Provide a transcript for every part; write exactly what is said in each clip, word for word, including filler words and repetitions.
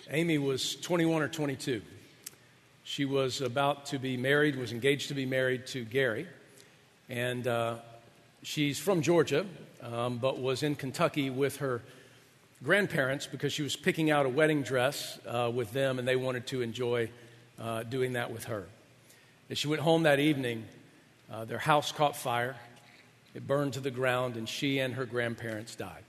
Amy was twenty-one or twenty-two. She was about to be married, was engaged to be married to Gary. And uh, she's from Georgia, um, but was in Kentucky with her grandparents because she was picking out a wedding dress uh, with them, and they wanted to enjoy uh, doing that with her. As she went home that evening, uh, their house caught fire. It burned to the ground, and she and her grandparents died.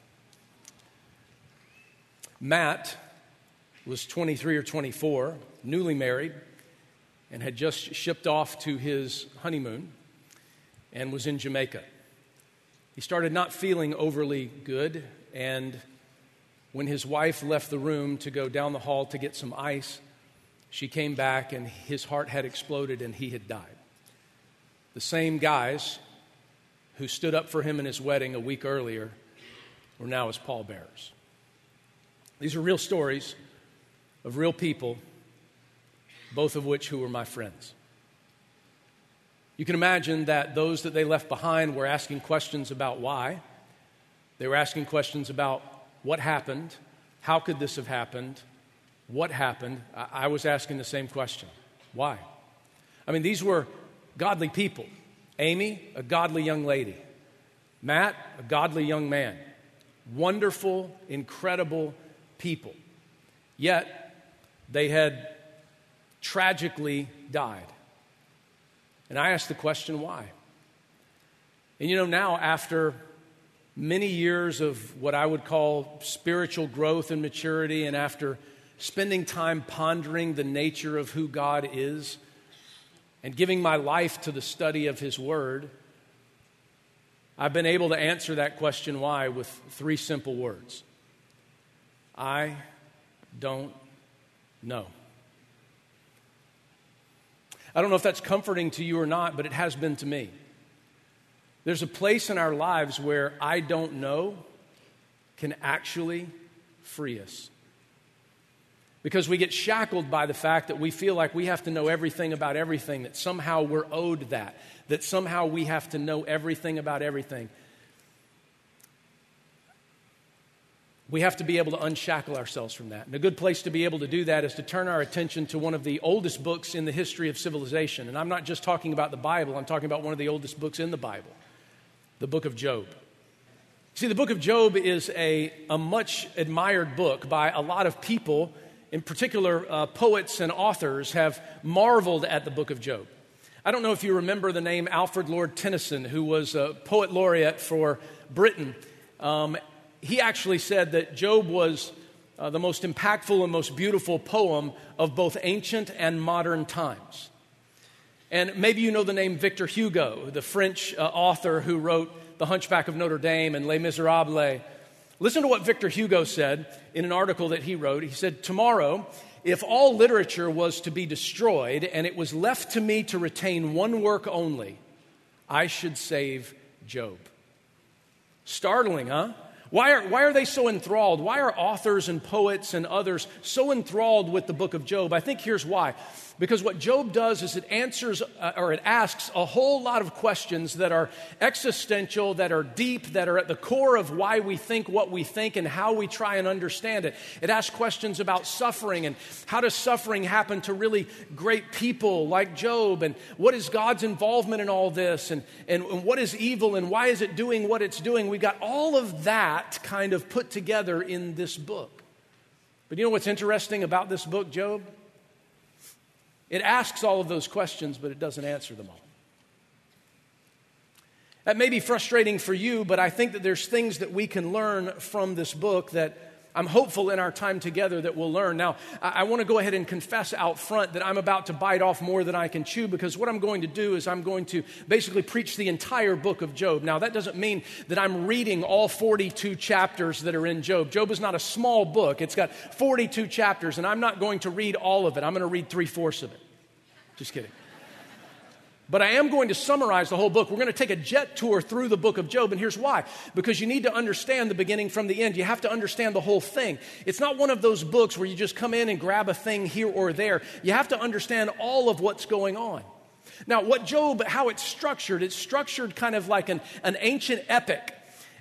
Matt was twenty-three or twenty-four, newly married, and had just shipped off to his honeymoon and was in Jamaica. He started not feeling overly good, and when his wife left the room to go down the hall to get some ice, she came back and his heart had exploded and he had died. The same guys who stood up for him in his wedding a week earlier were now his pallbearers. These are real stories of real people, both of which who were my friends. You can imagine that those that they left behind were asking questions about why. They were asking questions about what happened, how could this have happened, what happened. I, I was asking the same question, why? I mean, these were godly people. Amy, a godly young lady. Matt, a godly young man. Wonderful, incredible people. Yet, they had tragically died. And I asked the question, why? And you know, now after many years of what I would call spiritual growth and maturity, and after spending time pondering the nature of who God is and giving my life to the study of His Word, I've been able to answer that question, why, with three simple words. I don't know. I don't know if that's comforting to you or not, but it has been to me. There's a place in our lives where I don't know can actually free us. Because we get shackled by the fact that we feel like we have to know everything about everything, that somehow we're owed that, that somehow we have to know everything about everything. We have to be able to unshackle ourselves from that. And a good place to be able to do that is to turn our attention to one of the oldest books in the history of civilization. And I'm not just talking about the Bible, I'm talking about one of the oldest books in the Bible, the book of Job. See, the book of Job is a, a much admired book by a lot of people. In particular, uh, poets and authors have marveled at the book of Job. I don't know if you remember the name Alfred Lord Tennyson, who was a poet laureate for Britain. Um, he actually said that Job was uh, the most impactful and most beautiful poem of both ancient and modern times. And maybe you know the name Victor Hugo, the French uh, author who wrote The Hunchback of Notre Dame and Les Miserables. Listen to what Victor Hugo said in an article that he wrote. He said, "Tomorrow, if all literature was to be destroyed and it was left to me to retain one work only, I should save Job." Startling, huh? Why are, why are they so enthralled? Why are authors and poets and others so enthralled with the book of Job? I think here's why. Because what Job does is it answers uh, or it asks a whole lot of questions that are existential, that are deep, that are at the core of why we think what we think and how we try and understand it. It asks questions about suffering and how does suffering happen to really great people like Job, and what is God's involvement in all this, and, and, and what is evil and why is it doing what it's doing. We got all of that kind of put together in this book. But you know what's interesting about this book, Job? It asks all of those questions, but it doesn't answer them all. That may be frustrating for you, but I think that there's things that we can learn from this book that I'm hopeful in our time together that we'll learn. Now, I, I want to go ahead and confess out front that I'm about to bite off more than I can chew, because what I'm going to do is I'm going to basically preach the entire book of Job. Now, that doesn't mean that I'm reading all forty-two chapters that are in Job. Job is not a small book. It's got forty-two chapters, and I'm not going to read all of it. I'm going to read three-fourths of it. Just kidding. But I am going to summarize the whole book. We're going to take a jet tour through the book of Job, and here's why. Because you need to understand the beginning from the end. You have to understand the whole thing. It's not one of those books where you just come in and grab a thing here or there. You have to understand all of what's going on. Now, what Job, how it's structured, it's structured kind of like an, an ancient epic.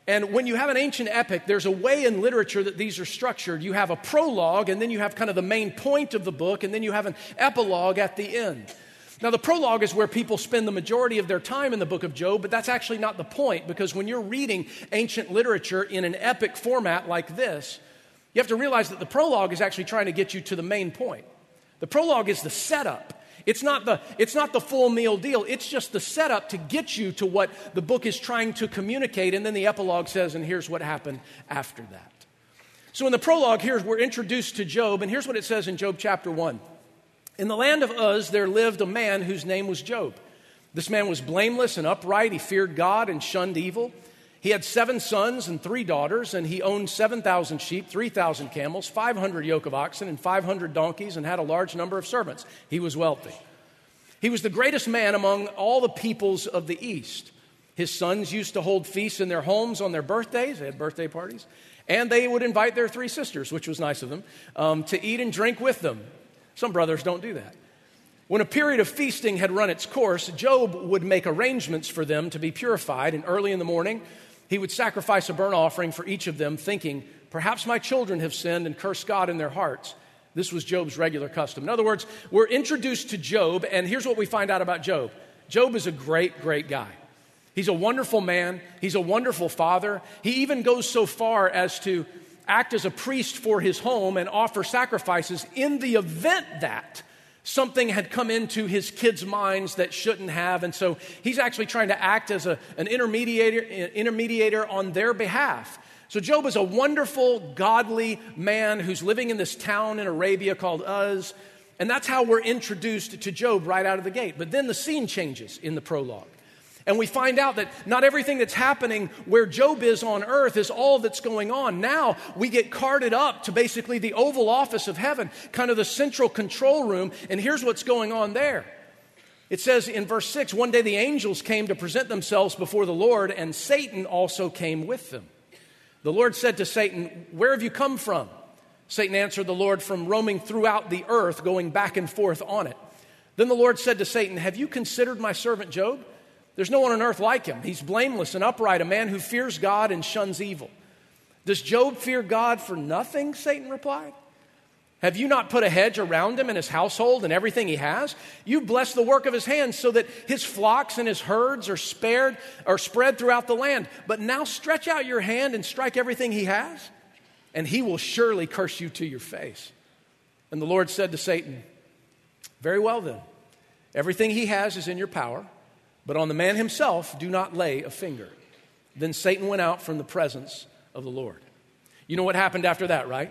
And when you have an ancient epic, there's a way in literature that these are structured. You have a prologue, and then you have kind of the main point of the book, and then you have an epilogue at the end. Now, the prologue is where people spend the majority of their time in the book of Job, but that's actually not the point, because when you're reading ancient literature in an epic format like this, you have to realize that the prologue is actually trying to get you to the main point. The prologue is the setup. It's not the, it's not the full meal deal. It's just the setup to get you to what the book is trying to communicate. And then the epilogue says, and here's what happened after that. So in the prologue here, we're introduced to Job. And here's what it says in Job chapter one. In the land of Uz, there lived a man whose name was Job. This man was blameless and upright. He feared God and shunned evil. He had seven sons and three daughters, and he owned seven thousand sheep, three thousand camels, five hundred yoke of oxen, and five hundred donkeys, and had a large number of servants. He was wealthy. He was the greatest man among all the peoples of the East. His sons used to hold feasts in their homes on their birthdays. They had birthday parties. And they would invite their three sisters, which was nice of them, um, to eat and drink with them. Some brothers don't do that. When a period of feasting had run its course, Job would make arrangements for them to be purified, and early in the morning, he would sacrifice a burnt offering for each of them, thinking, perhaps my children have sinned and cursed God in their hearts. This was Job's regular custom. In other words, we're introduced to Job, and here's what we find out about Job. Job is a great, great guy. He's a wonderful man. He's a wonderful father. He even goes so far as to act as a priest for his home and offer sacrifices in the event that something had come into his kids' minds that shouldn't have. And so he's actually trying to act as a, an intermediator, intermediator on their behalf. So Job is a wonderful, godly man who's living in this town in Arabia called Uz. And that's how we're introduced to Job right out of the gate. But then the scene changes in the prologue. And we find out that not everything that's happening where Job is on earth is all that's going on. Now we get carted up to basically the Oval Office of heaven, kind of the central control room. And here's what's going on there. It says in verse six, one day the angels came to present themselves before the Lord, and Satan also came with them. The Lord said to Satan, where have you come from? Satan answered the Lord, from roaming throughout the earth, going back and forth on it. Then the Lord said to Satan, have you considered my servant Job? There's no one on earth like him. He's blameless and upright, a man who fears God and shuns evil. Does Job fear God for nothing? Satan replied. Have you not put a hedge around him and his household and everything he has? You've blessed the work of his hands so that his flocks and his herds are spared or spread throughout the land. But now stretch out your hand and strike everything he has, and he will surely curse you to your face. And the Lord said to Satan, very well then, everything he has is in your power, but on the man himself do not lay a finger. Then Satan went out from the presence of the Lord. You know what happened after that, right?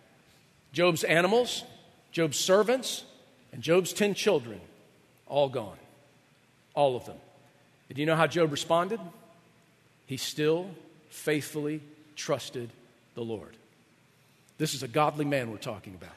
Job's animals, Job's servants, and Job's ten children, all gone. All of them. Did you know how Job responded? He still faithfully trusted the Lord. This is a godly man we're talking about.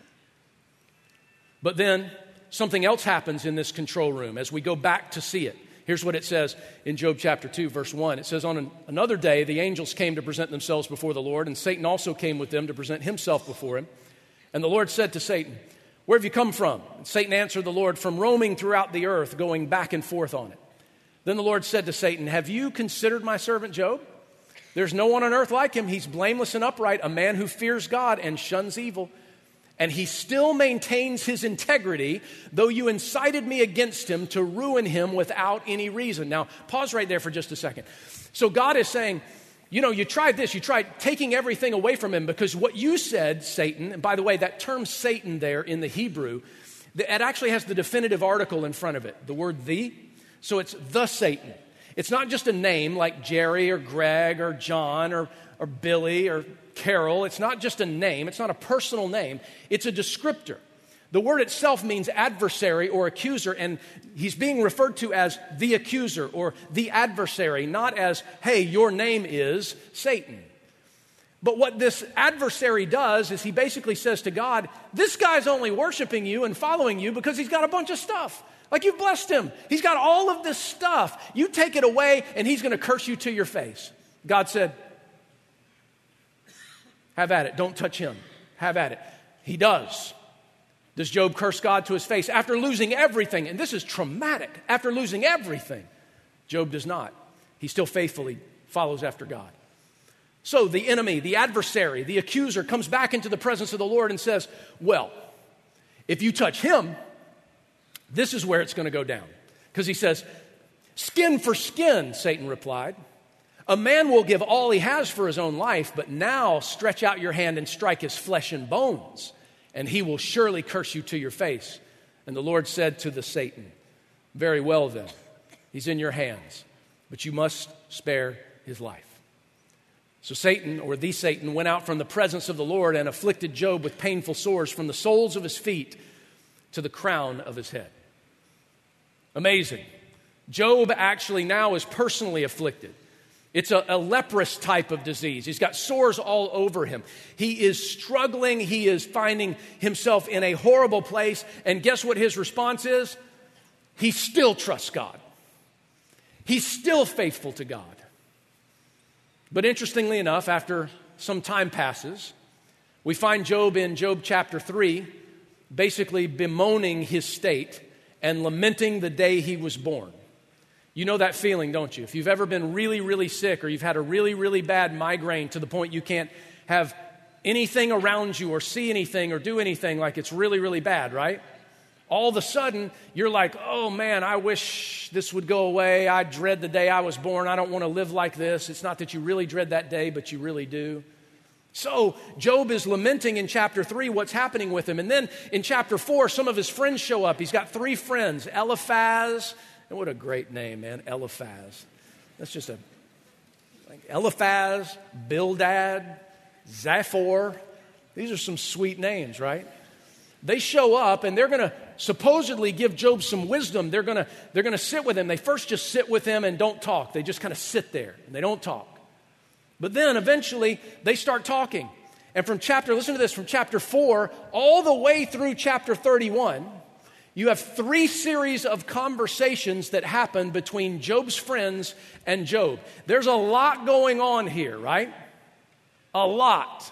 But then something else happens in this control room as we go back to see it. Here's what it says in Job chapter two, verse one. It says, on an, another day, the angels came to present themselves before the Lord, and Satan also came with them to present himself before him. And the Lord said to Satan, where have you come from? And Satan answered the Lord, from roaming throughout the earth, going back and forth on it. Then the Lord said to Satan, have you considered my servant Job? There's no one on earth like him. He's blameless and upright, a man who fears God and shuns evil. And he still maintains his integrity, though you incited me against him to ruin him without any reason. Now, pause right there for just a second. So God is saying, you know, you tried this. You tried taking everything away from him because what you said, Satan, and by the way, that term Satan there in the Hebrew, it actually has the definitive article in front of it, the word the. So it's the Satan. It's not just a name like Jerry or Greg or John or, or Billy or Carol. It's not just a name. It's not a personal name. It's a descriptor. The word itself means adversary or accuser, and he's being referred to as the accuser or the adversary, not as, hey, your name is Satan. But what this adversary does is he basically says to God, this guy's only worshiping you and following you because he's got a bunch of stuff. Like you've blessed him. He's got all of this stuff. You take it away and he's going to curse you to your face. God said, have at it. Don't touch him. Have at it. He does. Does Job curse God to his face after losing everything? And this is traumatic. After losing everything, Job does not. He still faithfully follows after God. So the enemy, the adversary, the accuser comes back into the presence of the Lord and says, well, if you touch him, this is where it's going to go down. Because he says, skin for skin, Satan replied. A man will give all he has for his own life, but now stretch out your hand and strike his flesh and bones, and he will surely curse you to your face. And the Lord said to the Satan, very well then, he's in your hands, but you must spare his life. So Satan, or the Satan, went out from the presence of the Lord and afflicted Job with painful sores from the soles of his feet to the crown of his head. Amazing. Job actually now is personally afflicted. It's a, a leprous type of disease. He's got sores all over him. He is struggling. He is finding himself in a horrible place. And guess what his response is? He still trusts God. He's still faithful to God. But interestingly enough, after some time passes, we find Job in Job chapter three, basically bemoaning his state and lamenting the day he was born. You know that feeling, don't you? If you've ever been really, really sick, or you've had a really, really bad migraine to the point you can't have anything around you or see anything or do anything, like it's really, really bad, right? All of a sudden, you're like, oh man, I wish this would go away. I dread the day I was born. I don't want to live like this. It's not that you really dread that day, but you really do. So Job is lamenting in chapter three what's happening with him. And then in chapter four, some of his friends show up. He's got three friends, Eliphaz. And what a great name, man, Eliphaz. That's just a, like Eliphaz, Bildad, Zaphor. These are some sweet names, right? They show up and they're going to supposedly give Job some wisdom. They're going to they're going to sit with him. They first just sit with him and don't talk. They just kind of sit there and they don't talk. But then eventually they start talking. And from chapter, listen to this, from chapter four all the way through chapter thirty-one, you have three series of conversations that happen between Job's friends and Job. There's a lot going on here, right? A lot.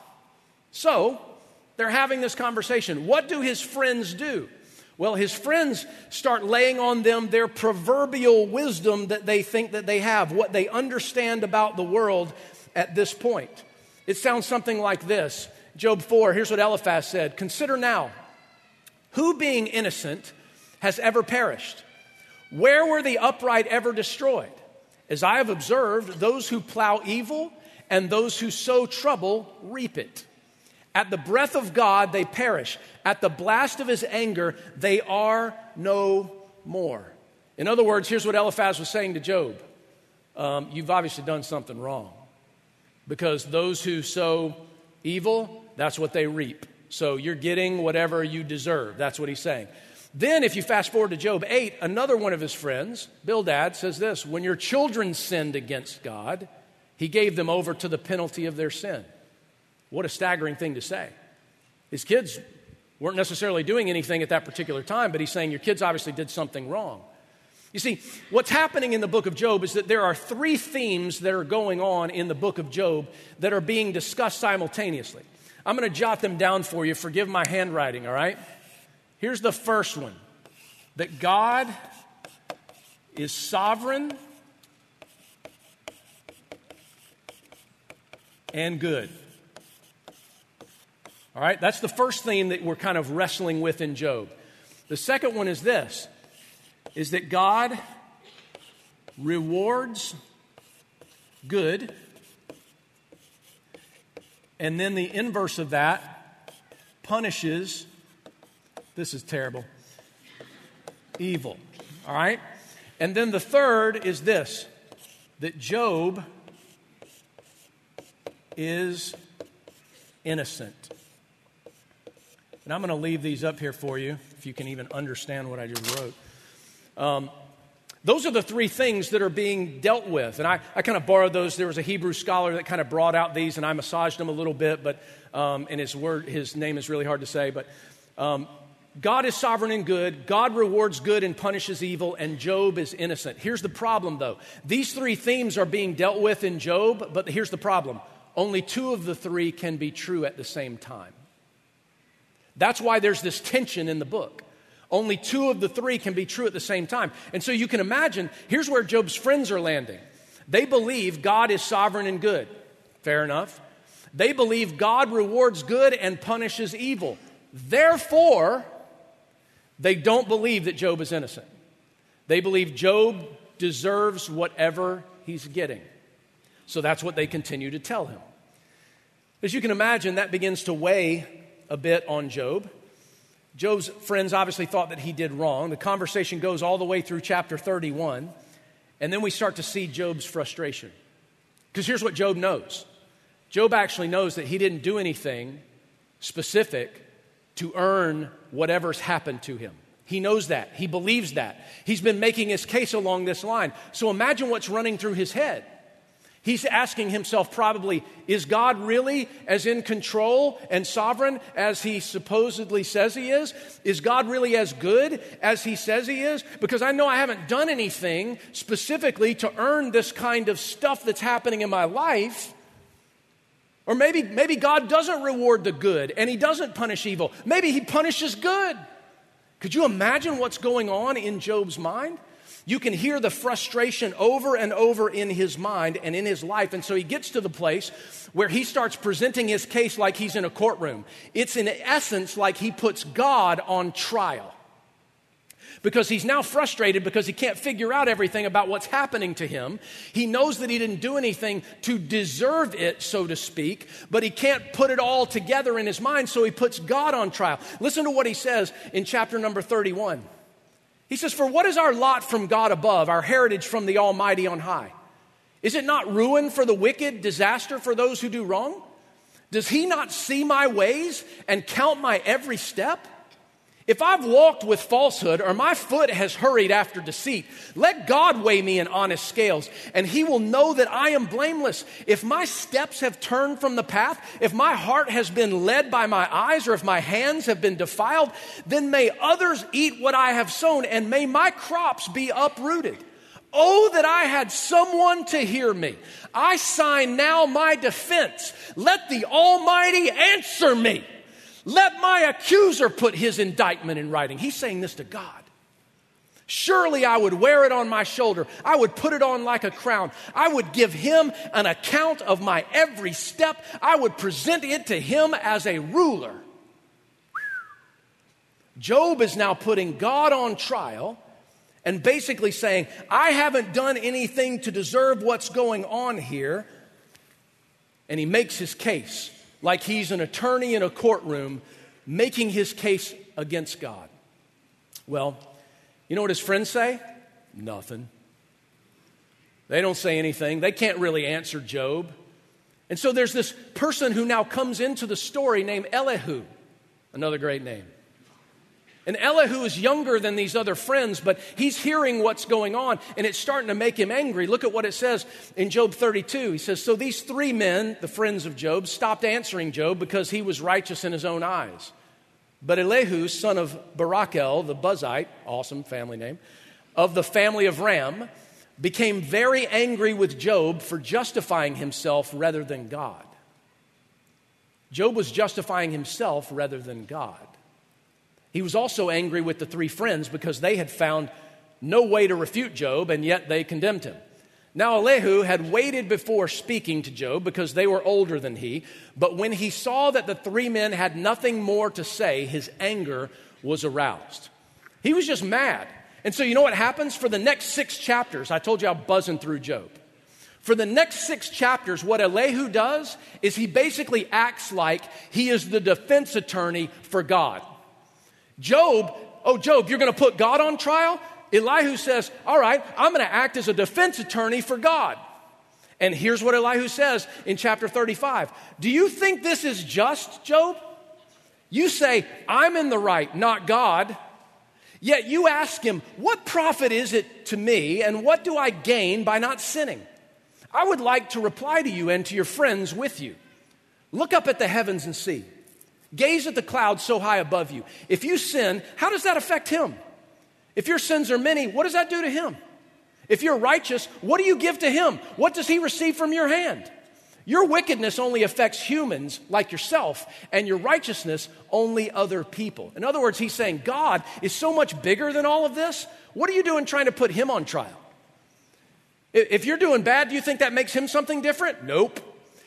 So they're having this conversation. What do his friends do? Well, his friends start laying on them their proverbial wisdom that they think that they have, what they understand about the world at this point. It sounds something like this. Job four, here's what Eliphaz said. Consider now, who being innocent has ever perished? Where were the upright ever destroyed? As I have observed, those who plow evil and those who sow trouble reap it. At the breath of God, they perish. At the blast of his anger, they are no more. In other words, here's what Eliphaz was saying to Job. Um, you've obviously done something wrong. Because those who sow evil, that's what they reap. So you're getting whatever you deserve. That's what he's saying. Then if you fast forward to Job eight, another one of his friends, Bildad, says this. When your children sinned against God, he gave them over to the penalty of their sin. What a staggering thing to say. His kids weren't necessarily doing anything at that particular time, but he's saying your kids obviously did something wrong. You see, what's happening in the book of Job is that there are three themes that are going on in the book of Job that are being discussed simultaneously. I'm going to jot them down for you. Forgive my handwriting, all right? Here's the first one. That God is sovereign and good. All right, that's the first theme that we're kind of wrestling with in Job. The second one is this, is that God rewards good, and then the inverse of that punishes, this is terrible, evil. All right? And then the third is this, that Job is innocent. And I'm going to leave these up here for you, if you can even understand what I just wrote. Um, those are the three things that are being dealt with. And I, I kind of borrowed those. There was a Hebrew scholar that kind of brought out these, and I massaged them a little bit. But um, and his word, his name is really hard to say. But um, God is sovereign and good. God rewards good and punishes evil. And Job is innocent. Here's the problem, though. These three themes are being dealt with in Job. But here's the problem. Only two of the three can be true at the same time. That's why there's this tension in the book. Only two of the three can be true at the same time. And so you can imagine, here's where Job's friends are landing. They believe God is sovereign and good. Fair enough. They believe God rewards good and punishes evil. Therefore, they don't believe that Job is innocent. They believe Job deserves whatever he's getting. So that's what they continue to tell him. As you can imagine, that begins to weigh a bit on Job. Job's friends obviously thought that he did wrong. The conversation goes all the way through chapter thirty-one, and then we start to see Job's frustration. Because here's what Job knows. Job actually knows that he didn't do anything specific to earn whatever's happened to him. He knows that. He believes that. He's been making his case along this line. So imagine what's running through his head. He's asking himself probably, is God really as in control and sovereign as he supposedly says he is? Is God really as good as he says he is? Because I know I haven't done anything specifically to earn this kind of stuff that's happening in my life. Or maybe, maybe God doesn't reward the good and he doesn't punish evil. Maybe he punishes good. Could you imagine what's going on in Job's mind? You can hear the frustration over and over in his mind and in his life. And so he gets to the place where he starts presenting his case like he's in a courtroom. It's in essence like he puts God on trial. Because he's now frustrated because he can't figure out everything about what's happening to him. He knows that he didn't do anything to deserve it, so to speak, but he can't put it all together in his mind, so he puts God on trial. Listen to what he says in chapter number thirty-one. He says, "For what is our lot from God above, our heritage from the Almighty on high? Is it not ruin for the wicked, disaster for those who do wrong? Does he not see my ways and count my every step? If I've walked with falsehood or my foot has hurried after deceit, let God weigh me in honest scales, and he will know that I am blameless. If my steps have turned from the path, if my heart has been led by my eyes, or if my hands have been defiled, then may others eat what I have sown, and may my crops be uprooted. Oh, that I had someone to hear me. I sign now my defense. Let the Almighty answer me. Let my accuser put his indictment in writing." He's saying this to God. "Surely I would wear it on my shoulder. I would put it on like a crown. I would give him an account of my every step. I would present it to him as a ruler." Job is now putting God on trial and basically saying, I haven't done anything to deserve what's going on here. And he makes his case like he's an attorney in a courtroom making his case against God. Well, you know what his friends say? Nothing. They don't say anything. They can't really answer Job. And so there's this person who now comes into the story named Elihu, another great name. And Elihu is younger than these other friends, but he's hearing what's going on, and it's starting to make him angry. Look at what it says in Job thirty-two. He says, "So these three men, the friends of Job, stopped answering Job because he was righteous in his own eyes. But Elihu, son of Barachel, the Buzite," awesome family name, "of the family of Ram, became very angry with Job for justifying himself rather than God." Job was justifying himself rather than God. He was also angry with the three friends because they had found no way to refute Job, and yet they condemned him. Now Elihu had waited before speaking to Job because they were older than he, but when he saw that the three men had nothing more to say, his anger was aroused. He was just mad. And so you know what happens? For the next six chapters, I told you I'm buzzing through Job. For the next six chapters, what Elihu does is he basically acts like he is the defense attorney for God. Job, oh, Job, you're going to put God on trial? Elihu says, all right, I'm going to act as a defense attorney for God. And here's what Elihu says in chapter thirty-five. "Do you think this is just, Job? You say, I'm in the right, not God. Yet you ask him, what profit is it to me, and what do I gain by not sinning? I would like to reply to you and to your friends with you. Look up at the heavens and see. Gaze at the clouds so high above you. If you sin, how does that affect him? If your sins are many, what does that do to him? If you're righteous, what do you give to him? What does he receive from your hand? Your wickedness only affects humans like yourself, and your righteousness only other people." In other words, he's saying God is so much bigger than all of this. What are you doing trying to put him on trial? If you're doing bad, do you think that makes him something different? Nope.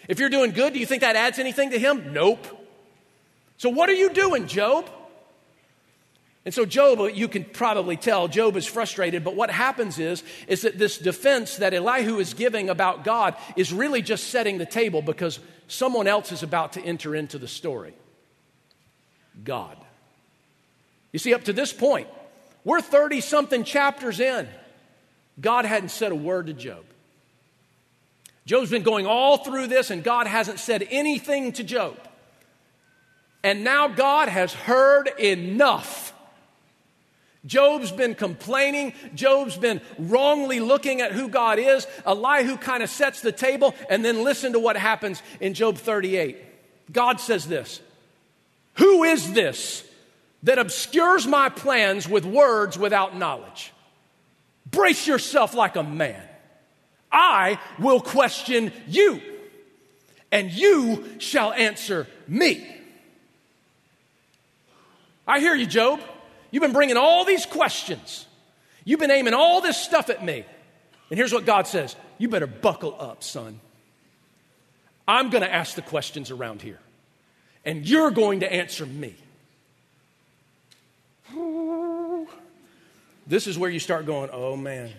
If you're doing good, do you think that adds anything to him? Nope. So what are you doing, Job? And so Job, you can probably tell, Job is frustrated, but what happens is, is that this defense that Elihu is giving about God is really just setting the table because someone else is about to enter into the story. God. You see, up to this point, we're thirty-something chapters in. God hadn't said a word to Job. Job's been going all through this, and God hasn't said anything to Job. And now God has heard enough. Job's been complaining. Job's been wrongly looking at who God is. Elihu kind of sets the table, and then listen to what happens in Job thirty-eight. God says this, "Who is this that obscures my plans with words without knowledge? Brace yourself like a man. I will question you, and you shall answer me." I hear you, Job. You've been bringing all these questions. You've been aiming all this stuff at me. And here's what God says. You better buckle up, son. I'm going to ask the questions around here. And you're going to answer me. This is where you start going, oh man.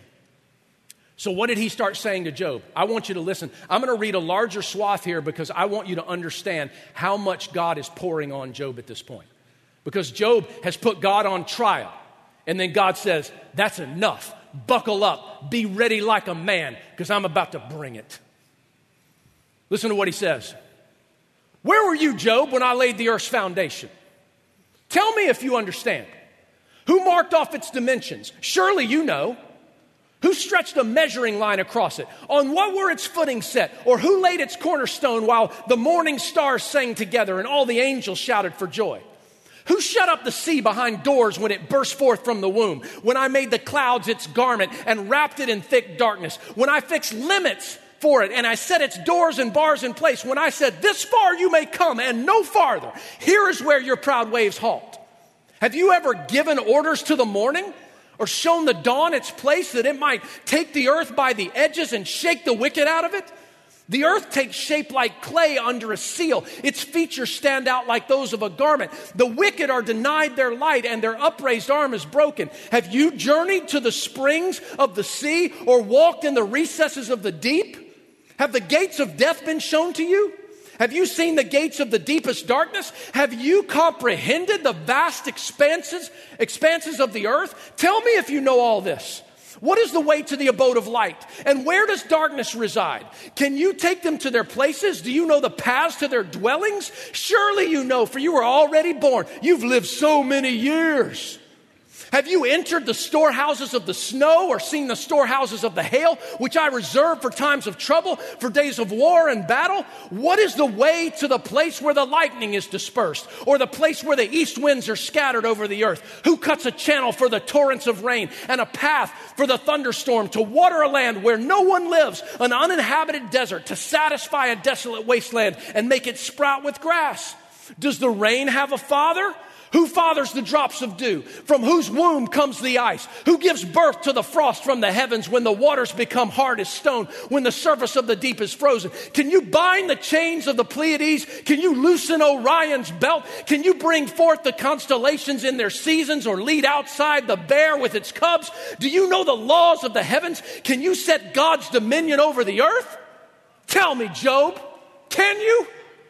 So what did he start saying to Job? I want you to listen. I'm going to read a larger swath here because I want you to understand how much God is pouring on Job at this point. Because Job has put God on trial. And then God says, that's enough. Buckle up. Be ready like a man because I'm about to bring it. Listen to what he says. Where were you, Job, when I laid the earth's foundation? Tell me if you understand. Who marked off its dimensions? Surely you know. Who stretched a measuring line across it? On what were its footing set? Or who laid its cornerstone while the morning stars sang together and all the angels shouted for joy? Who shut up the sea behind doors when it burst forth from the womb? When I made the clouds its garment and wrapped it in thick darkness? When I fixed limits for it and I set its doors and bars in place? When I said, this far you may come and no farther. Here is where your proud waves halt. Have you ever given orders to the morning or shown the dawn its place that it might take the earth by the edges and shake the wicked out of it? The earth takes shape like clay under a seal. Its features stand out like those of a garment. The wicked are denied their light and their upraised arm is broken. Have you journeyed to the springs of the sea or walked in the recesses of the deep? Have the gates of death been shown to you? Have you seen the gates of the deepest darkness? Have you comprehended the vast expanses, expanses of the earth? Tell me if you know all this. What is the way to the abode of light? And where does darkness reside? Can you take them to their places? Do you know the paths to their dwellings? Surely you know, for you were already born. You've lived so many years. Have you entered the storehouses of the snow or seen the storehouses of the hail, which I reserve for times of trouble, for days of war and battle? What is the way to the place where the lightning is dispersed, or the place where the east winds are scattered over the earth? Who cuts a channel for the torrents of rain and a path for the thunderstorm, to water a land where no one lives, an uninhabited desert, to satisfy a desolate wasteland and make it sprout with grass? Does the rain have a father? Who fathers the drops of dew? From whose womb comes the ice? Who gives birth to the frost from the heavens when the waters become hard as stone, when the surface of the deep is frozen? Can you bind the chains of the Pleiades? Can you loosen Orion's belt? Can you bring forth the constellations in their seasons or lead outside the bear with its cubs? Do you know the laws of the heavens? Can you set God's dominion over the earth? Tell me, Job, can you?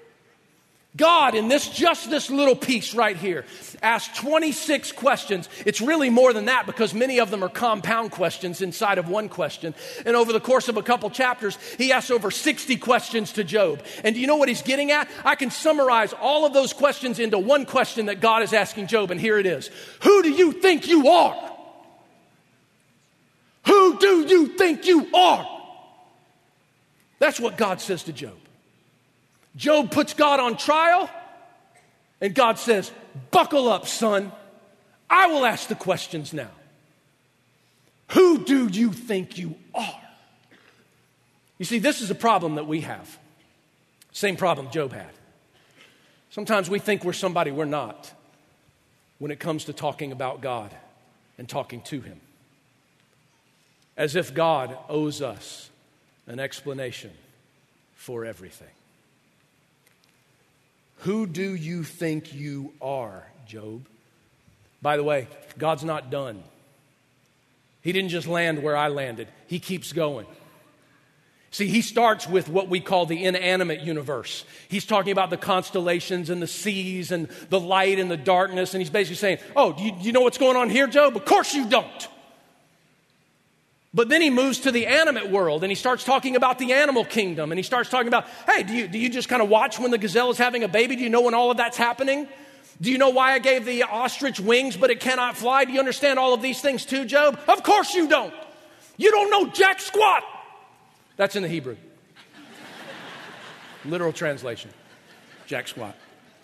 God, in this, just this little piece right here, asked twenty-six questions. It's really more than that because many of them are compound questions inside of one question. And over the course of a couple chapters, he asks over sixty questions to Job. And do you know what he's getting at? I can summarize all of those questions into one question that God is asking Job, and here it is. Who do you think you are? Who do you think you are? That's what God says to Job. Job puts God on trial, and God says, buckle up, son. I will ask the questions now. Who do you think you are? You see, this is a problem that we have. Same problem Job had. Sometimes we think we're somebody we're not when it comes to talking about God and talking to Him. As if God owes us an explanation for everything. Who do you think you are, Job? By the way, God's not done. He didn't just land where I landed. He keeps going. See, he starts with what we call the inanimate universe. He's talking about the constellations and the seas and the light and the darkness. And he's basically saying, oh, do you, do you know what's going on here, Job? Of course you don't. But then he moves to the animate world and he starts talking about the animal kingdom. And he starts talking about, hey, do you, do you just kind of watch when the gazelle is having a baby? Do you know when all of that's happening? Do you know why I gave the ostrich wings but it cannot fly? Do you understand all of these things too, Job? Of course you don't. You don't know jack squat. That's in the Hebrew. Literal translation. Jack squat.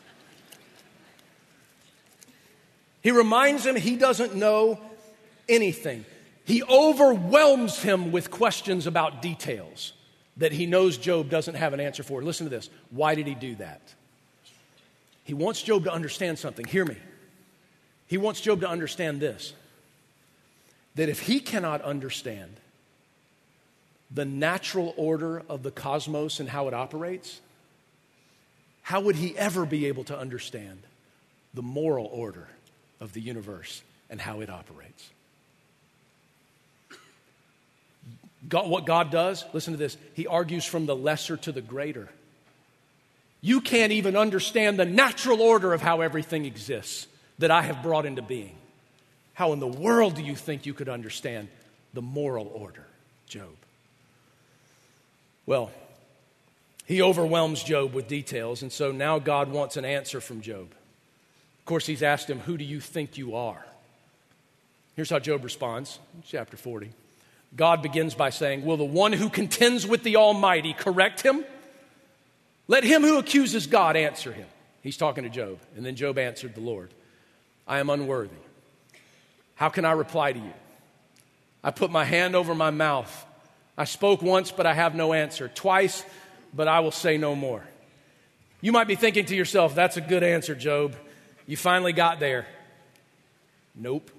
He reminds him he doesn't know anything. He overwhelms him with questions about details that he knows Job doesn't have an answer for. Listen to this. Why did he do that? He wants Job to understand something. Hear me. He wants Job to understand this. That if he cannot understand the natural order of the cosmos and how it operates, how would he ever be able to understand the moral order of the universe and how it operates? God, what God does, listen to this, he argues from the lesser to the greater. You can't even understand the natural order of how everything exists that I have brought into being. How in the world do you think you could understand the moral order, Job? Well, he overwhelms Job with details, and so now God wants an answer from Job. Of course, he's asked him, who do you think you are? Here's how Job responds, chapter forty. God begins by saying, will the one who contends with the Almighty correct him? Let him who accuses God answer him. He's talking to Job. And then Job answered the Lord, I am unworthy. How can I reply to you? I put my hand over my mouth. I spoke once, but I have no answer. Twice, but I will say no more. You might be thinking to yourself, that's a good answer, Job. You finally got there. Nope.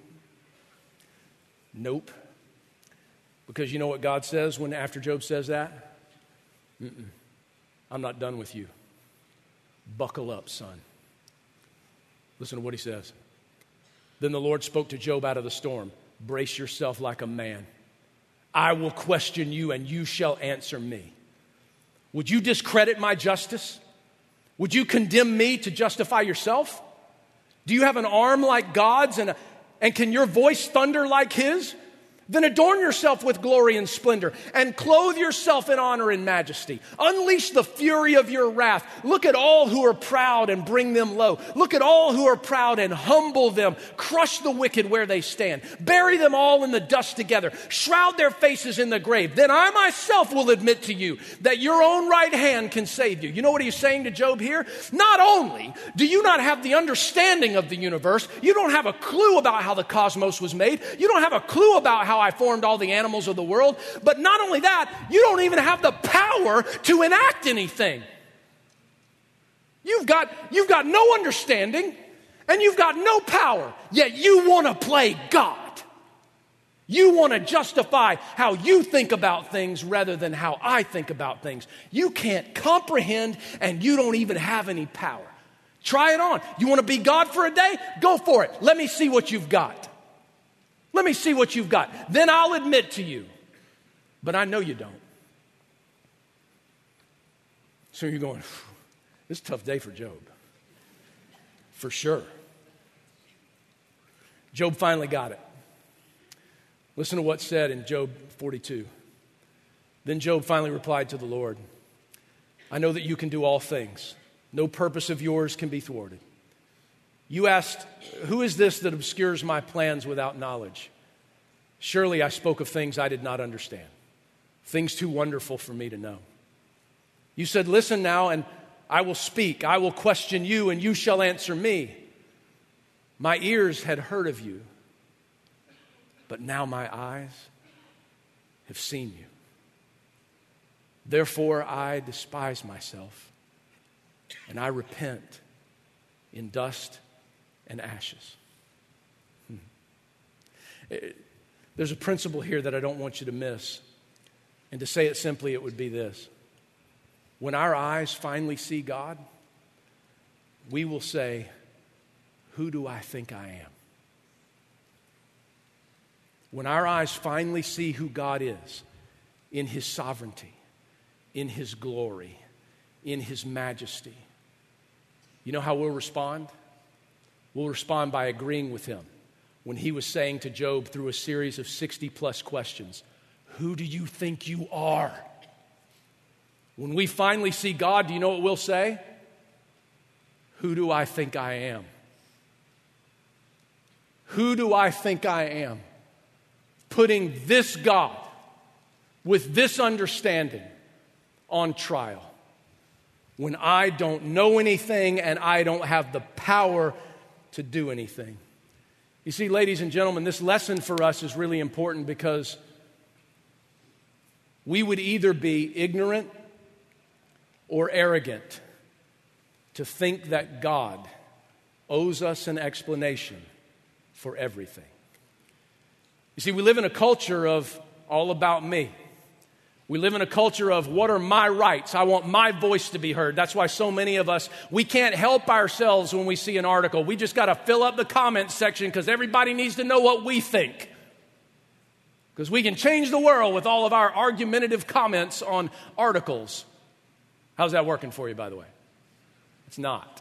Nope. Because you know what God says when after Job says that? Mm-mm. I'm not done with you. Buckle up, son. Listen to what he says. Then the Lord spoke to Job out of the storm. Brace yourself like a man. I will question you and you shall answer me. Would you discredit my justice? Would you condemn me to justify yourself? Do you have an arm like God's and, a, and can your voice thunder like his? Then adorn yourself with glory and splendor and clothe yourself in honor and majesty. Unleash the fury of your wrath. Look at all who are proud and bring them low. Look at all who are proud and humble them. Crush the wicked where they stand. Bury them all in the dust together. Shroud their faces in the grave. Then I myself will admit to you that your own right hand can save you. You know what he's saying to Job here? Not only do you not have the understanding of the universe, you don't have a clue about how the cosmos was made. You don't have a clue about how I formed all the animals of the world. But not only that, you don't even have the power to enact anything. You've got, you've got no understanding and you've got no power, yet you want to play God. You want to justify how you think about things rather than how I think about things. You can't comprehend and you don't even have any power. Try it on. You want to be God for a day? Go for it. Let me see what you've got. Let me see what you've got. Then I'll admit to you. But I know you don't. So you're going, this is a tough day for Job. For sure. Job finally got it. Listen to what's said in Job forty-two. Then Job finally replied to the Lord, I know that you can do all things. No purpose of yours can be thwarted. You asked, who is this that obscures my plans without knowledge? Surely I spoke of things I did not understand, things too wonderful for me to know. You said, listen now, and I will speak. I will question you, and you shall answer me. My ears had heard of you, but now my eyes have seen you. Therefore I despise myself, and I repent in dust and ashes. Hmm. There's a principle here that I don't want you to miss. And to say it simply, it would be this. When our eyes finally see God, we will say, who do I think I am? When our eyes finally see who God is in His sovereignty, in His glory, in His majesty, you know how we'll respond? We'll respond by agreeing with Him when He was saying to Job through a series of sixty plus questions, who do you think you are? When we finally see God, do you know what we'll say? Who do I think I am? Who do I think I am? Putting this God with this understanding on trial when I don't know anything and I don't have the power to do anything. You see, ladies and gentlemen, this lesson for us is really important because we would either be ignorant or arrogant to think that God owes us an explanation for everything. You see, we live in a culture of all about me. We live in a culture of what are my rights? I want my voice to be heard. That's why so many of us, we can't help ourselves when we see an article. We just got to fill up the comments section because everybody needs to know what we think. Because we can change the world with all of our argumentative comments on articles. How's that working for you, by the way? It's not.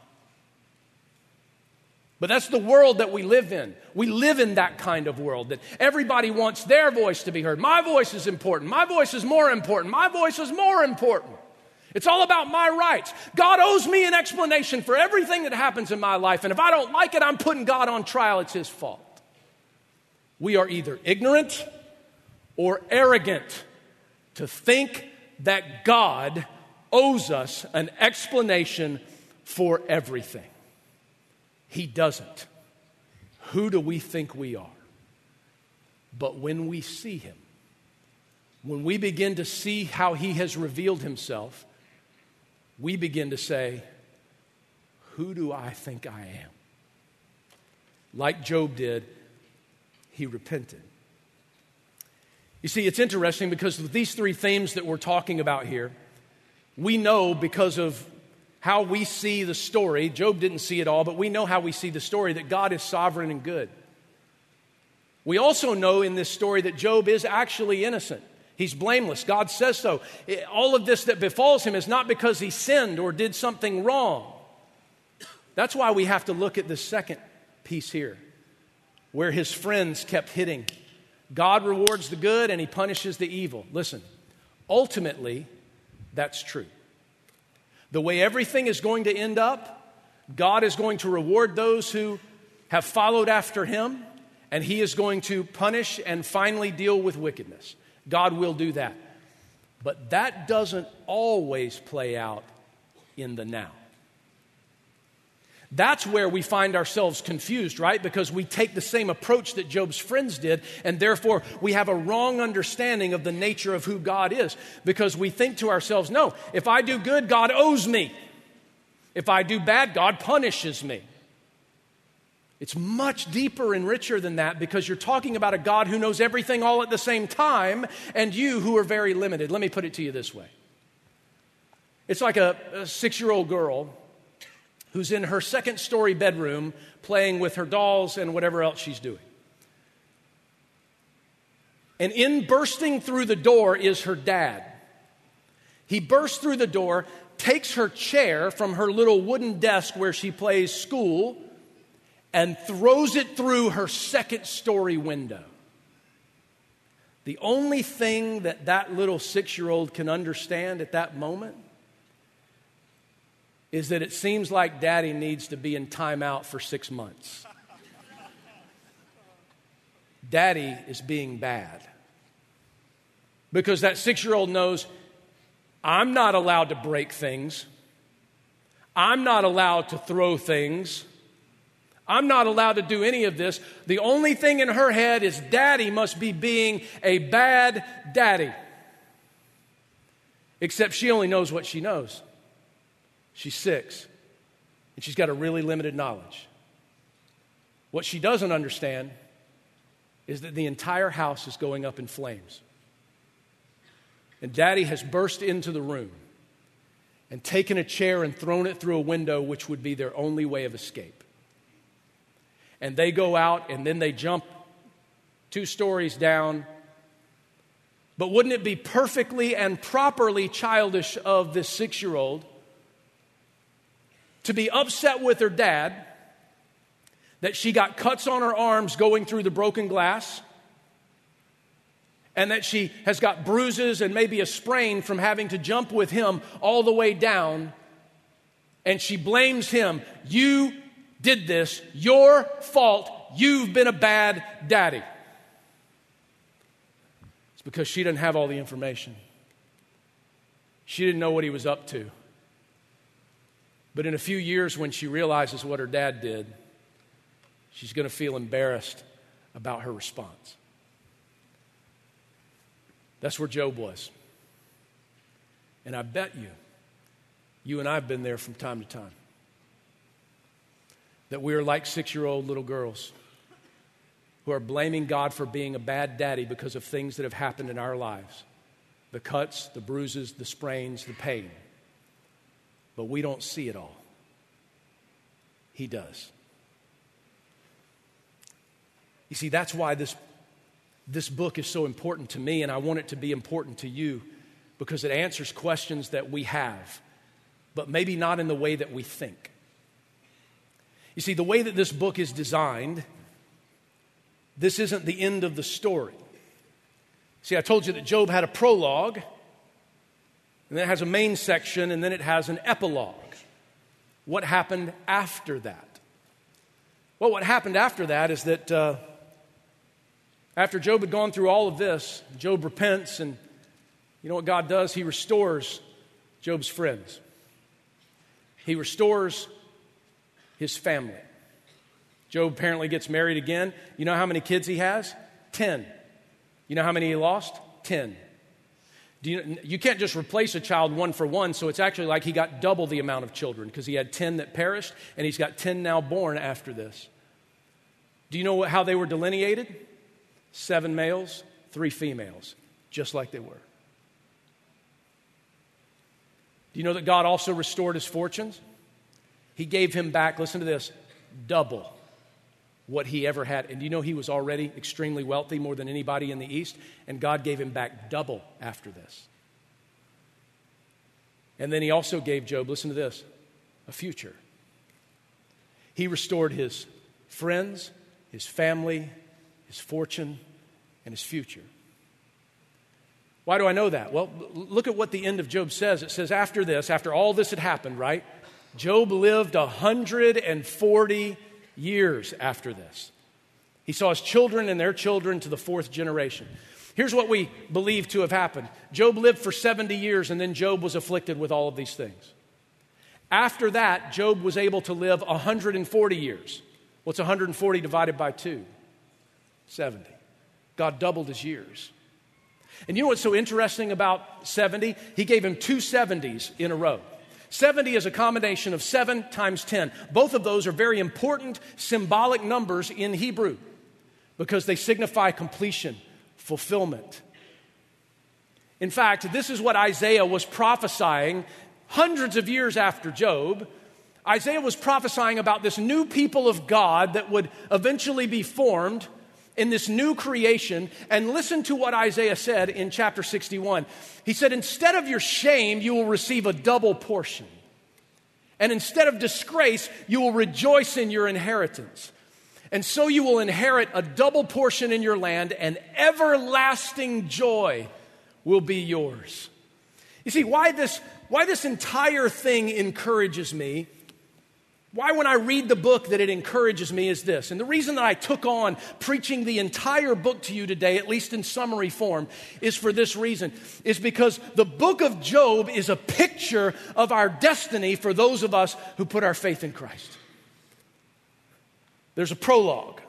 But that's the world that we live in. We live in that kind of world that everybody wants their voice to be heard. My voice is important. My voice is more important. My voice is more important. It's all about my rights. God owes me an explanation for everything that happens in my life. And if I don't like it, I'm putting God on trial. It's His fault. We are either ignorant or arrogant to think that God owes us an explanation for everything. He doesn't. Who do we think we are? But when we see Him, when we begin to see how He has revealed Himself, we begin to say, who do I think I am? Like Job did, he repented. You see, it's interesting because with these three themes that we're talking about here, we know because of how we see the story. Job didn't see it all, but we know how we see the story, that God is sovereign and good. We also know in this story that Job is actually innocent. He's blameless. God says so. All of this that befalls him is not because he sinned or did something wrong. That's why we have to look at this second piece here, where his friends kept hitting. God rewards the good and He punishes the evil. Listen, ultimately, that's true. The way everything is going to end up, God is going to reward those who have followed after Him, and He is going to punish and finally deal with wickedness. God will do that. But that doesn't always play out in the now. That's where we find ourselves confused, right? Because we take the same approach that Job's friends did, and therefore we have a wrong understanding of the nature of who God is. Because we think to ourselves, no, if I do good, God owes me. If I do bad, God punishes me. It's much deeper and richer than that, because you're talking about a God who knows everything all at the same time, and you who are very limited. Let me put it to you this way. It's like a, a six-year-old girl who's in her second story bedroom playing with her dolls and whatever else she's doing. And in bursting through the door is her dad. He bursts through the door, takes her chair from her little wooden desk where she plays school, and throws it through her second story window. The only thing that that little six-year-old can understand at that moment is that it seems like Daddy needs to be in timeout for six months. Daddy is being bad. Because that six-year-old knows, I'm not allowed to break things. I'm not allowed to throw things. I'm not allowed to do any of this. The only thing in her head is Daddy must be being a bad daddy. Except she only knows what she knows. She's six, and she's got a really limited knowledge. What she doesn't understand is that the entire house is going up in flames. And Daddy has burst into the room, and taken a chair and thrown it through a window, which would be their only way of escape. And they go out and then they jump two stories down. But wouldn't it be perfectly and properly childish of this six-year-old to be upset with her dad that she got cuts on her arms going through the broken glass, and that she has got bruises and maybe a sprain from having to jump with him all the way down, and she blames him. You did this, your fault, you've been a bad daddy. It's because she didn't have all the information. She didn't know what he was up to. But in a few years, when she realizes what her dad did, she's going to feel embarrassed about her response. That's where Job was. And I bet you, you and I have been there from time to time. That we are like six-year-old little girls who are blaming God for being a bad daddy because of things that have happened in our lives. The cuts, the bruises, the sprains, the pain. But we don't see it all. He does. You see, that's why this, this book is so important to me, and I want it to be important to you, because it answers questions that we have, but maybe not in the way that we think. You see, the way that this book is designed, this isn't the end of the story. See, I told you that Job had a prologue, and then it has a main section, and then it has an epilogue. What happened after that? Well, what happened after that is that uh, after Job had gone through all of this, Job repents, and you know what God does? He restores Job's friends. He restores his family. Job apparently gets married again. You know how many kids he has? Ten. You know how many he lost? Ten. Do you, you can't just replace a child one for one, so it's actually like he got double the amount of children because he had ten that perished, and he's got ten now born after this. Do you know how they were delineated? Seven males, three females, just like they were. Do you know that God also restored his fortunes? He gave him back, listen to this, double what he ever had. And do you know he was already extremely wealthy, more than anybody in the East? And God gave him back double after this. And then he also gave Job, listen to this, a future. He restored his friends, his family, his fortune, and his future. Why do I know that? Well, look at what the end of Job says. It says after this, after all this had happened, right? Job lived one hundred forty years after this. He saw his children and their children to the fourth generation. Here's what we believe to have happened. Job lived for seventy years, and then Job was afflicted with all of these things. After that, Job was able to live one hundred forty years. What's one hundred forty divided by two? seventy. God doubled his years. And you know what's so interesting about seventy? He gave him two seventies in a row. seventy is a combination of seven times ten. Both of those are very important symbolic numbers in Hebrew because they signify completion, fulfillment. In fact, this is what Isaiah was prophesying hundreds of years after Job. Isaiah was prophesying about this new people of God that would eventually be formed in this new creation. And listen to what Isaiah said in chapter sixty-one. He said, instead of your shame, you will receive a double portion. And instead of disgrace, you will rejoice in your inheritance. And so you will inherit a double portion in your land, and everlasting joy will be yours. You see, why this, why this entire thing encourages me, why when I read the book that it encourages me is this. And the reason that I took on preaching the entire book to you today, at least in summary form, is for this reason. Is because the book of Job is a picture of our destiny for those of us who put our faith in Christ. There's a prologue.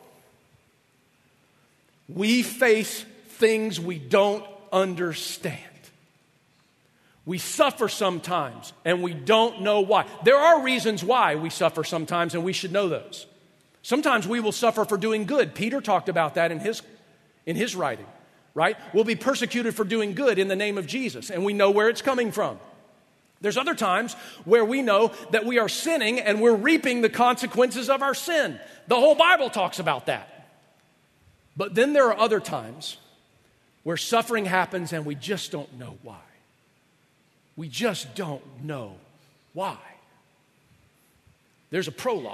We face things we don't understand. We suffer sometimes, and we don't know why. There are reasons why we suffer sometimes, and we should know those. Sometimes we will suffer for doing good. Peter talked about that in his, in his writing, right? We'll be persecuted for doing good in the name of Jesus, and we know where it's coming from. There's other times where we know that we are sinning and we're reaping the consequences of our sin. The whole Bible talks about that. But then there are other times where suffering happens and we just don't know why. We just don't know why. There's a prologue.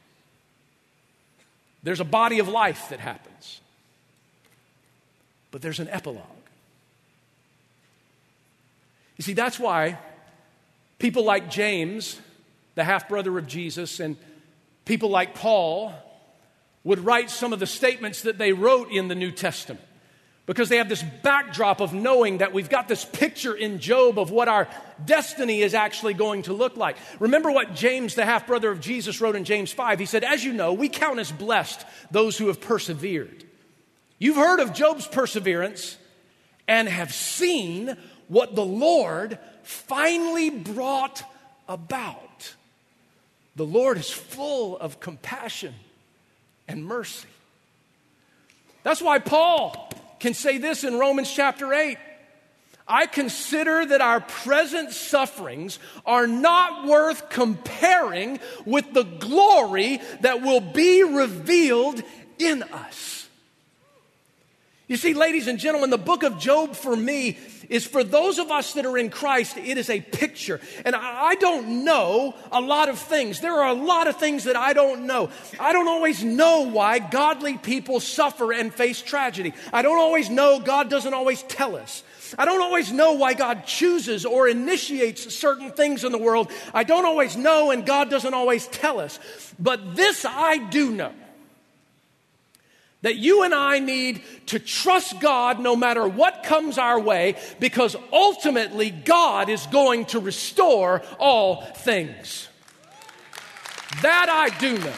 There's a body of life that happens. But there's an epilogue. You see, that's why people like James, the half-brother of Jesus, and people like Paul would write some of the statements that they wrote in the New Testament, because they have this backdrop of knowing that we've got this picture in Job of what our destiny is actually going to look like. Remember what James, the half-brother of Jesus, wrote in James five. He said, as you know, we count as blessed those who have persevered. You've heard of Job's perseverance and have seen what the Lord finally brought about. The Lord is full of compassion and mercy. That's why Paul can say this in Romans chapter eight. I consider that our present sufferings are not worth comparing with the glory that will be revealed in us. You see, ladies and gentlemen, the book of Job for me is, for those of us that are in Christ, it is a picture. And I don't know a lot of things. There are a lot of things that I don't know. I don't always know why godly people suffer and face tragedy. I don't always know. God doesn't always tell us. I don't always know why God chooses or initiates certain things in the world. I don't always know, and God doesn't always tell us. But this I do know, that you and I need to trust God no matter what comes our way, because ultimately God is going to restore all things. That I do know.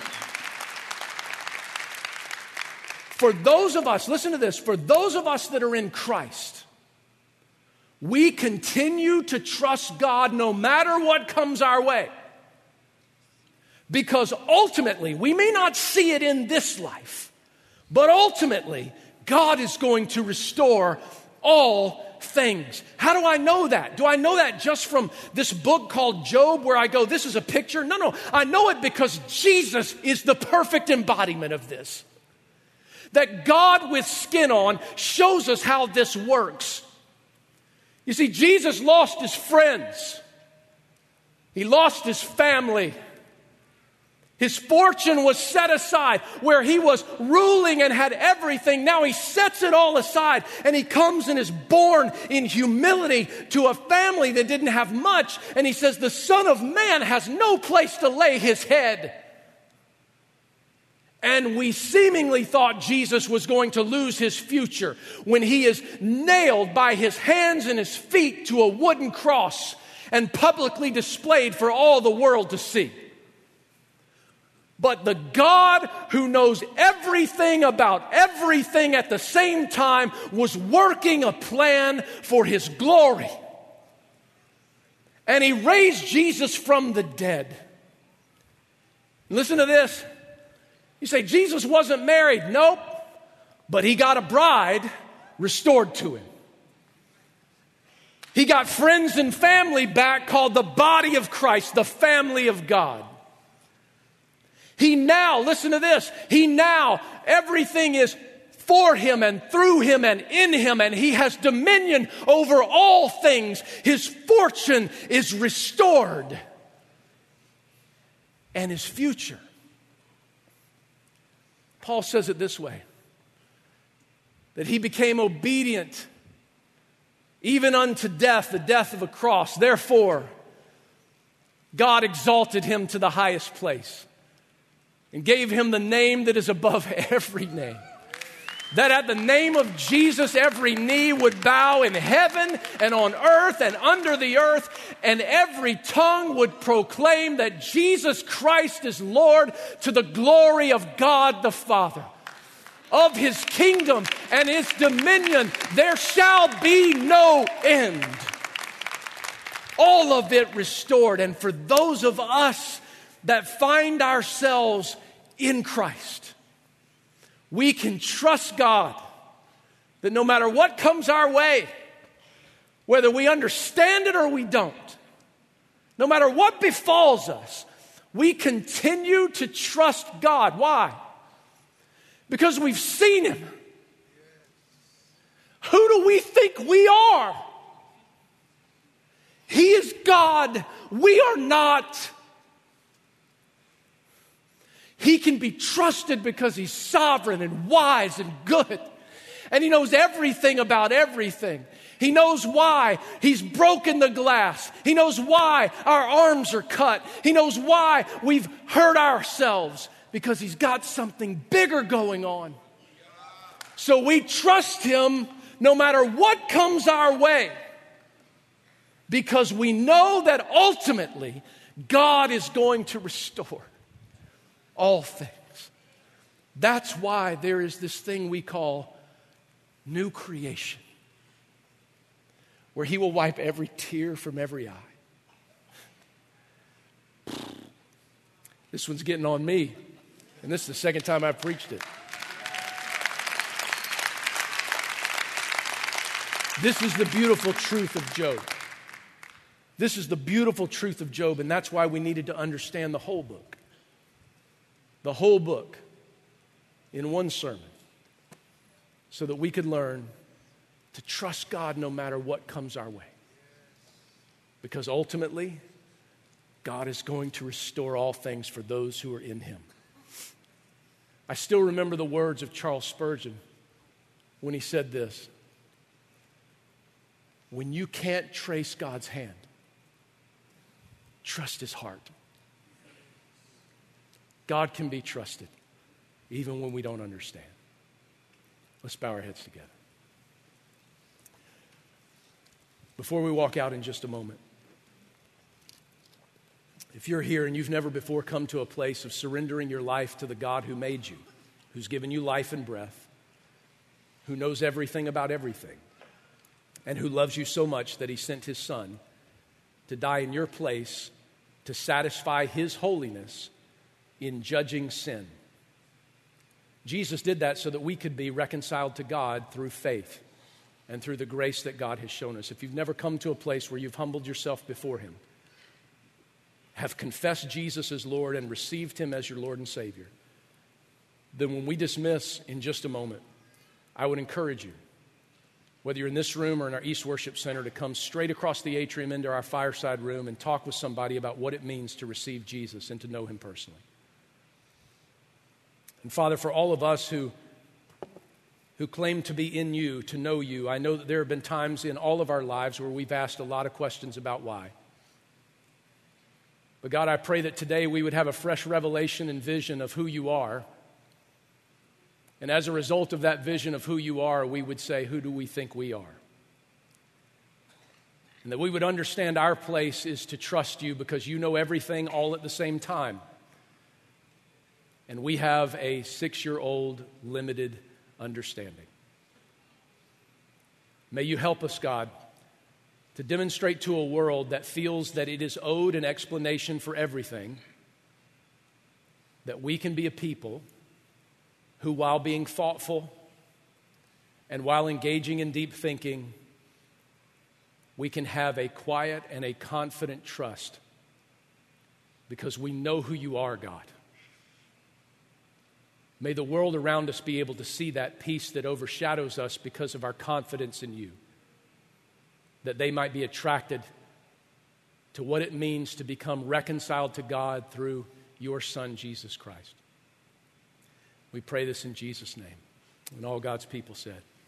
For those of us, listen to this, for those of us that are in Christ, we continue to trust God no matter what comes our way. Because ultimately, we may not see it in this life, but ultimately, God is going to restore all things. How do I know that? Do I know that just from this book called Job, where I go, this is a picture? No, no. I know it because Jesus is the perfect embodiment of this. That God with skin on shows us how this works. You see, Jesus lost his friends. He lost his family. His fortune was set aside, where he was ruling and had everything. Now he sets it all aside, and he comes and is born in humility to a family that didn't have much. And he says, the Son of Man has no place to lay his head. And we seemingly thought Jesus was going to lose his future when he is nailed by his hands and his feet to a wooden cross and publicly displayed for all the world to see. But the God who knows everything about everything at the same time was working a plan for his glory. And he raised Jesus from the dead. Listen to this. You say, Jesus wasn't married. Nope. But he got a bride restored to him. He got friends and family back, called the body of Christ, the family of God. He now, listen to this, he now, everything is for him and through him and in him, and he has dominion over all things. His fortune is restored, and his future. Paul says it this way, that he became obedient even unto death, the death of a cross. Therefore, God exalted him to the highest place and gave him the name that is above every name. That at the name of Jesus, every knee would bow in heaven and on earth and under the earth, and every tongue would proclaim that Jesus Christ is Lord, to the glory of God the Father. Of his kingdom and his dominion there shall be no end. All of it restored. And for those of us that find ourselves in Christ, we can trust God that no matter what comes our way, whether we understand it or we don't, no matter what befalls us, we continue to trust God. Why? Because we've seen Him. Who do we think we are? He is God. We are not. He can be trusted because He's sovereign and wise and good. And He knows everything about everything. He knows why He's broken the glass. He knows why our arms are cut. He knows why we've hurt ourselves, because He's got something bigger going on. So we trust Him no matter what comes our way, because we know that ultimately God is going to restore all things. That's why there is this thing we call new creation, where He will wipe every tear from every eye. This one's getting on me, and this is the second time I've preached it. This is the beautiful truth of Job. This is the beautiful truth of Job, and that's why we needed to understand the whole book. The whole book in one sermon, so that we could learn to trust God no matter what comes our way. Because ultimately, God is going to restore all things for those who are in Him. I still remember the words of Charles Spurgeon when he said this: when you can't trace God's hand, trust His heart. God can be trusted even when we don't understand. Let's bow our heads together. Before we walk out in just a moment, if you're here and you've never before come to a place of surrendering your life to the God who made you, who's given you life and breath, who knows everything about everything, and who loves you so much that He sent His Son to die in your place to satisfy His holiness in judging sin. Jesus did that so that we could be reconciled to God through faith and through the grace that God has shown us. If you've never come to a place where you've humbled yourself before Him, have confessed Jesus as Lord and received Him as your Lord and Savior, then when we dismiss in just a moment, I would encourage you, whether you're in this room or in our East Worship Center, to come straight across the atrium into our fireside room and talk with somebody about what it means to receive Jesus and to know Him personally. And Father, for all of us who, who claim to be in You, to know You, I know that there have been times in all of our lives where we've asked a lot of questions about why. But God, I pray that today we would have a fresh revelation and vision of who You are. And as a result of that vision of who You are, we would say, who do we think we are? And that we would understand our place is to trust You because You know everything all at the same time. And we have a six-year-old limited understanding. May You help us, God, to demonstrate to a world that feels that it is owed an explanation for everything, that we can be a people who, while being thoughtful and while engaging in deep thinking, we can have a quiet and a confident trust because we know who You are, God. May the world around us be able to see that peace that overshadows us because of our confidence in You, that they might be attracted to what it means to become reconciled to God through Your Son, Jesus Christ. We pray this in Jesus' name. And all God's people said,